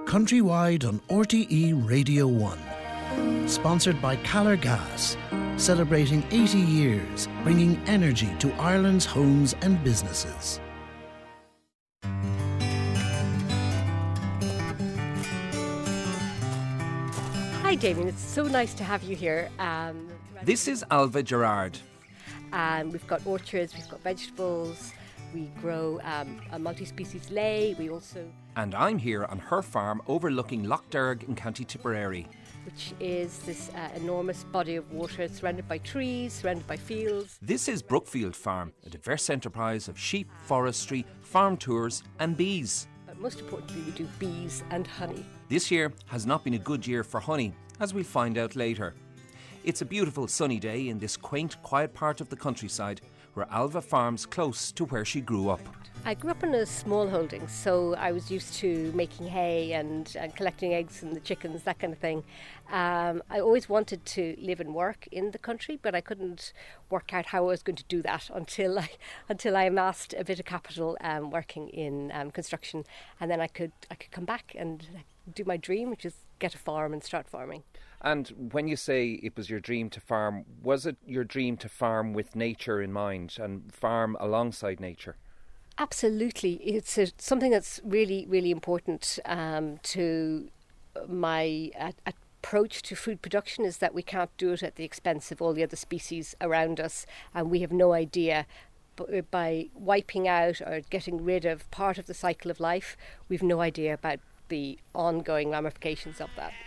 countrywide on RTE Radio 1. Sponsored by Calor Gas, celebrating 80 years, bringing energy to Ireland's homes and businesses. Hi Damien, it's so nice to have you here. This is Alva Gerard. And we've got orchards, we've got vegetables, we grow a multi-species ley, we also... And I'm here on her farm overlooking Lough Derg in County Tipperary. Which is this enormous body of water surrounded by trees, surrounded by fields. This is Brookfield Farm, a diverse enterprise of sheep, forestry, farm tours and bees. But most importantly, we do bees and honey. This year has not been a good year for honey, as we'll find out later. It's a beautiful sunny day in this quaint, quiet part of the countryside where Alva farms close to where she grew up. I grew up in a small holding, so I was used to making hay and collecting eggs from the chickens, that kind of thing. I always wanted to live and work in the country, but I couldn't work out how I was going to do that until I amassed a bit of capital working in construction, and then I could come back and do my dream, which is get a farm and start farming. And when you say it was your dream to farm, was it your dream to farm with nature in mind and farm alongside nature? Absolutely. It's something that's really, really important to my approach to food production, is that we can't do it at the expense of all the other species around us, and we have no idea. But by wiping out or getting rid of part of the cycle of life, we've no idea about the ongoing ramifications of that.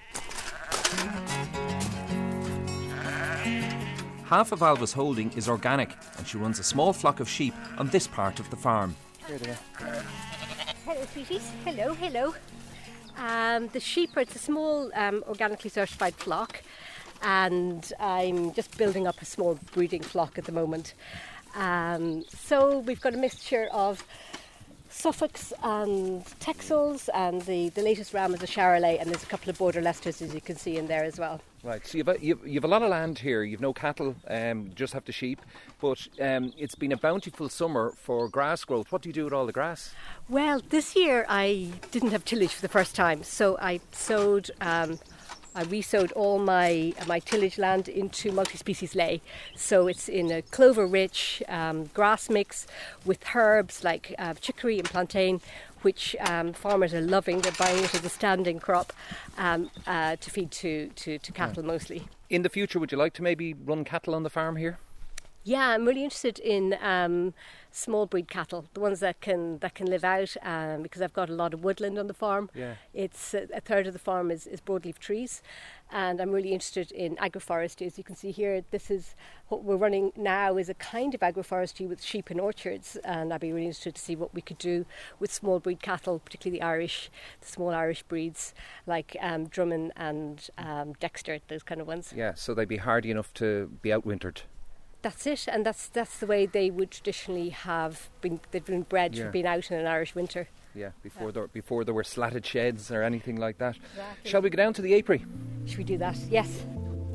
Half of Alva's holding is organic, and she runs a small flock of sheep on this part of the farm. Here they are. Hello, sweeties. Hello, hello. The sheep are, it's a small organically certified flock, and I'm just building up a small breeding flock at the moment. So we've got a mixture of Suffolks and Texels, and the latest ram is a Charolais, and there's a couple of Border Leicesters, as you can see in there as well. Right, so you've a lot of land here. You've no cattle, just have the sheep, but it's been a bountiful summer for grass growth. What do you do with all the grass? Well, this year I didn't have tillage for the first time, so I re-sowed all my tillage land into multi-species ley. So it's in a clover-rich grass mix with herbs like chicory and plantain, which farmers are loving. They're buying it as a standing crop to feed to cattle mostly. In the future, would you like to maybe run cattle on the farm here? Yeah, I'm really interested in small breed cattle, the ones that can live out, because I've got a lot of woodland on the farm. Yeah. It's a third of the farm is broadleaf trees, and I'm really interested in agroforestry. As you can see here, this is what we're running now, is a kind of agroforestry with sheep and orchards, and I'd be really interested to see what we could do with small breed cattle, particularly the small Irish breeds like Drummond and Dexter, those kind of ones. Yeah, so they'd be hardy enough to be outwintered. That's it, and that's the way they would traditionally have been. They've been bred for being out in an Irish winter. Yeah, before there were slatted sheds or anything like that. Exactly. Shall we go down to the apiary? Should we do that? Yes.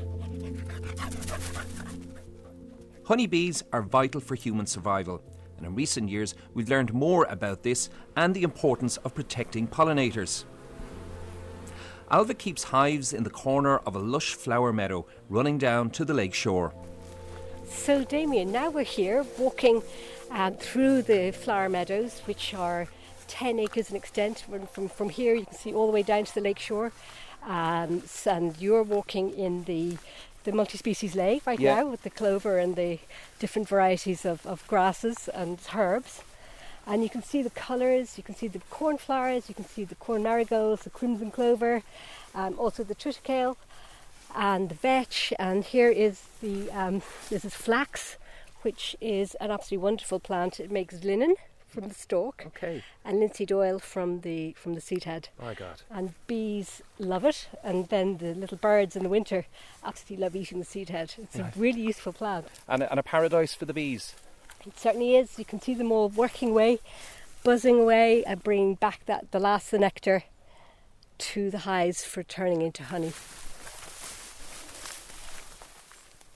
Honeybees are vital for human survival, and in recent years we've learned more about this and the importance of protecting pollinators. Alva keeps hives in the corner of a lush flower meadow running down to the lake shore. So Damien, now we're here walking through the flower meadows, which are 10 acres in extent. From here you can see all the way down to the lake shore, and you're walking in the multi-species ley right now with the clover and the different varieties of grasses and herbs. And you can see the colours, you can see the cornflowers, you can see the corn marigolds, the crimson clover, also the triticale and the vetch. And here is this is flax, which is an absolutely wonderful plant. It makes linen from the stalk, and linseed oil from the seed head. Oh my God! And bees love it, and then the little birds in the winter absolutely love eating the seed head. It's a really useful plant. And a paradise for the bees. It certainly is. You can see them all working away, buzzing away, and bringing back the last of the nectar to the hives for turning into honey.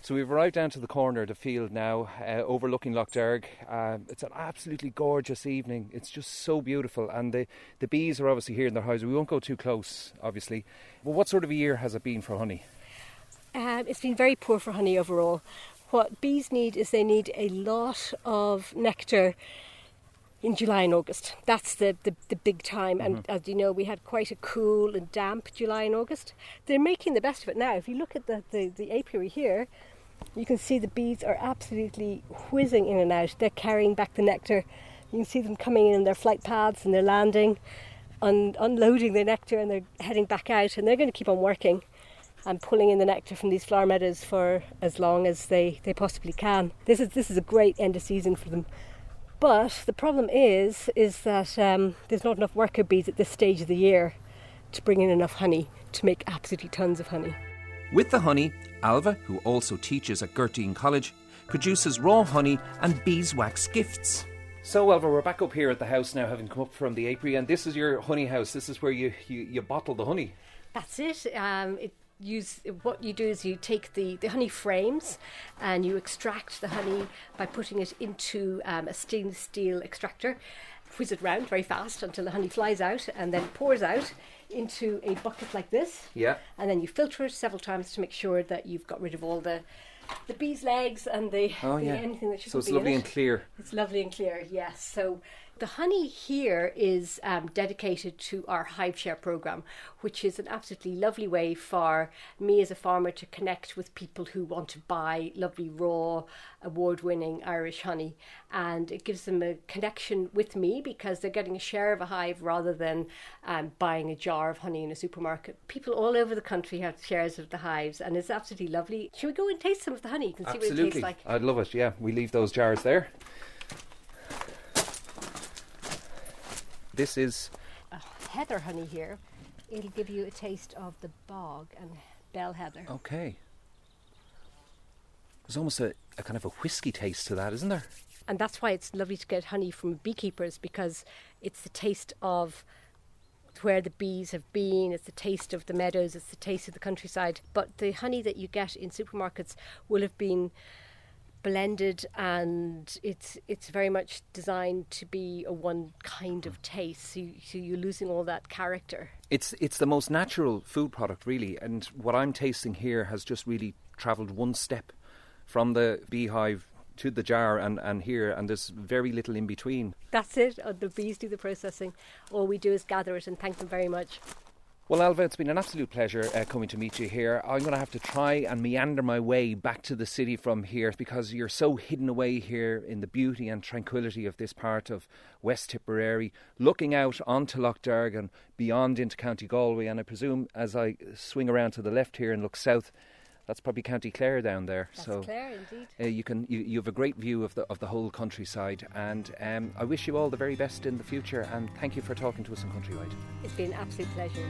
So we've arrived down to the corner of the field now, overlooking Lough Derg. It's an absolutely gorgeous evening. It's just so beautiful, and the bees are obviously here in their hives. We won't go too close, obviously. But what sort of a year has it been for honey? It's been very poor for honey overall. What bees need is they need a lot of nectar in July and August. That's the big time. Mm-hmm. And as you know, we had quite a cool and damp July and August. They're making the best of it now. If you look at the apiary here, you can see the bees are absolutely whizzing in and out. They're carrying back the nectar. You can see them coming in their flight paths, and they're landing, unloading their nectar, and they're heading back out. And they're going to keep on working and pulling in the nectar from these flower meadows for as long as they possibly can. This is a great end of season for them. But the problem is that there's not enough worker bees at this stage of the year to bring in enough honey to make absolutely tons of honey. With the honey, Alva, who also teaches at Gertine College, produces raw honey and beeswax gifts. So, Alva, we're back up here at the house now, having come up from the apiary, and this is your honey house. This is where you bottle the honey. That's it. What you do is you take the honey frames and you extract the honey by putting it into a stainless steel extractor, whiz it round very fast until the honey flies out, and then pours out into a bucket like this. Yeah. And then you filter it several times to make sure that you've got rid of all the bees' legs and anything that shouldn't be in it. So it's lovely and clear. It's lovely and clear, yes. So the honey here is dedicated to our Hive Share programme, which is an absolutely lovely way for me as a farmer to connect with people who want to buy lovely, raw, award-winning Irish honey. And it gives them a connection with me because they're getting a share of a hive rather than buying a jar of honey in a supermarket. People all over the country have shares of the hives, and it's absolutely lovely. Should we go and taste some of the honey? You can see what it tastes like. I'd love it, yeah. We leave those jars there. This is heather honey here. It'll give you a taste of the bog and bell heather. Okay. There's almost a kind of a whiskey taste to that, isn't there? And that's why it's lovely to get honey from beekeepers, because it's the taste of where the bees have been, it's the taste of the meadows, it's the taste of the countryside. But the honey that you get in supermarkets will have been blended, and it's very much designed to be a one kind of taste, so you're losing all that character. It's the most natural food product, really, and what I'm tasting here has just really travelled one step from the beehive to the jar and here, and there's very little in between. That's it. The bees do the processing. All we do is gather it and thank them very much. Well, Alva, it's been an absolute pleasure coming to meet you here. I'm going to have to try and meander my way back to the city from here, because you're so hidden away here in the beauty and tranquility of this part of West Tipperary, looking out onto Lough Derg and beyond into County Galway. And I presume as I swing around to the left here and look south, that's probably County Clare down there. That's so Clare, indeed. You have a great view of the whole countryside, and I wish you all the very best in the future, and thank you for talking to us on Countrywide. It's been an absolute pleasure.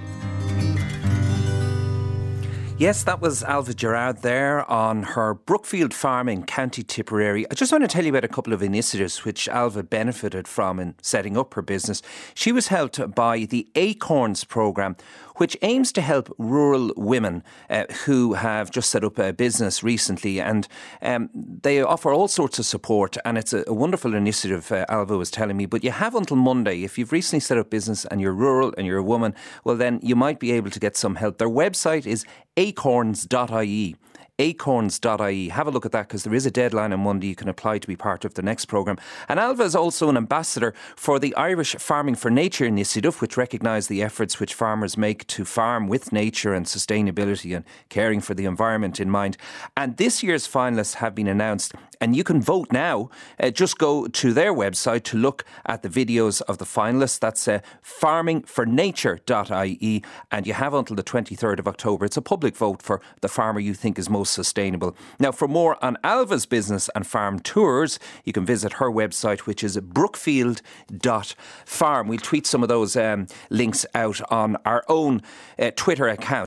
Yes, that was Alva Gerard there on her Brookfield farm in County Tipperary. I just want to tell you about a couple of initiatives which Alva benefited from in setting up her business. She was helped by the Acorns programme, which aims to help rural women who have just set up a business recently, and they offer all sorts of support, and it's a wonderful initiative, Alva was telling me. But you have until Monday. If you've recently set up business and you're rural and you're a woman, well then you might be able to get some help. Their website is acorns.ie. acorns.ie. Have a look at that, because there is a deadline on Monday. You can apply to be part of the next programme. And Alva is also an ambassador for the Irish Farming for Nature initiative, which recognises the efforts which farmers make to farm with nature and sustainability and caring for the environment in mind. And this year's finalists have been announced, and you can vote now. Just go to their website to look at the videos of the finalists. That's farmingfornature.ie, and you have until the 23rd of October. It's a public vote for the farmer you think is most sustainable. Now, for more on Alva's business and farm tours, you can visit her website, which is brookfield.farm. We'll tweet some of those links out on our own Twitter account.